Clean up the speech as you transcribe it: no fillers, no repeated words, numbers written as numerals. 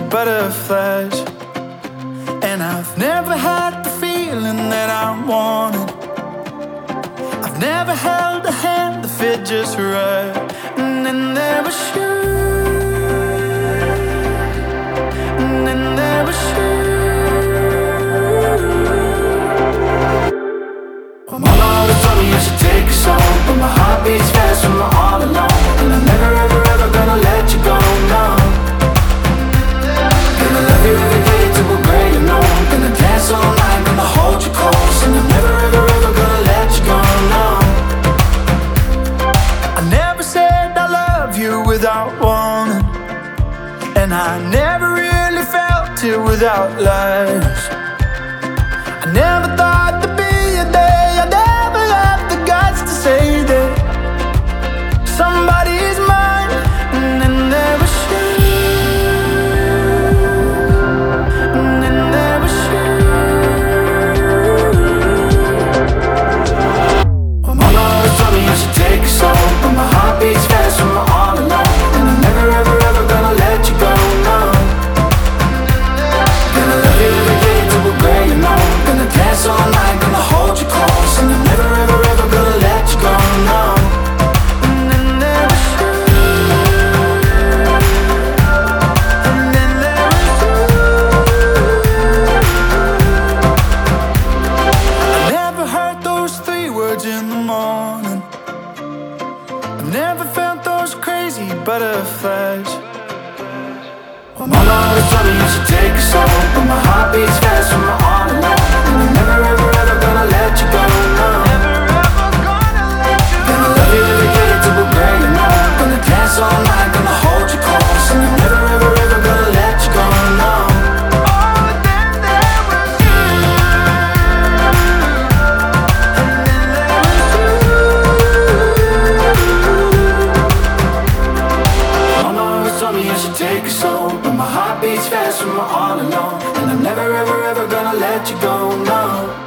but a flash. And I've never had the feeling that I wanted. I've never held a hand that fit just right. And then there was you. And then there was you. My mama always told me I should take it slow, but my heart beats fast when we're all alone. And I'm never ever ever gonna let you go, no. Gonna love you every day till we're gray and old. Gonna dance all night, gonna hold you close. And I'm never ever ever gonna let you go, no. I never said I love you without wanting, and I never really felt it without lies. I never thought there'd be a day I'd ever have the guts to say that somebody's mine. And then there was you. And then there was you. My mama always told me I should take it slow, but my heart beats fast when we're all alone. And I'm never ever ever gonna let you go, no. Gonna love you every day till we're gray and old. Gonna dance all night, gonna hold you close. And I'm never ever ever gonna let you go, no. And then there was you. And then there was you. I never heard those 3 words in the morning. I've never felt those crazy butterflies. My mama always told me I should take it slow, but my heart beats fast when we're all alone. And I'm never ever ever gonna let you go, no. Gonna love you every day till we're gray and old. Gonna dance all night, gonna hold you close. And I'm never ever ever gonna let you go, no. Oh, then there was you. And then there was you. Mama always told me I should take it slow, but my heart beats fast when we're all alone. And I'm never ever ever gonna let you go, no.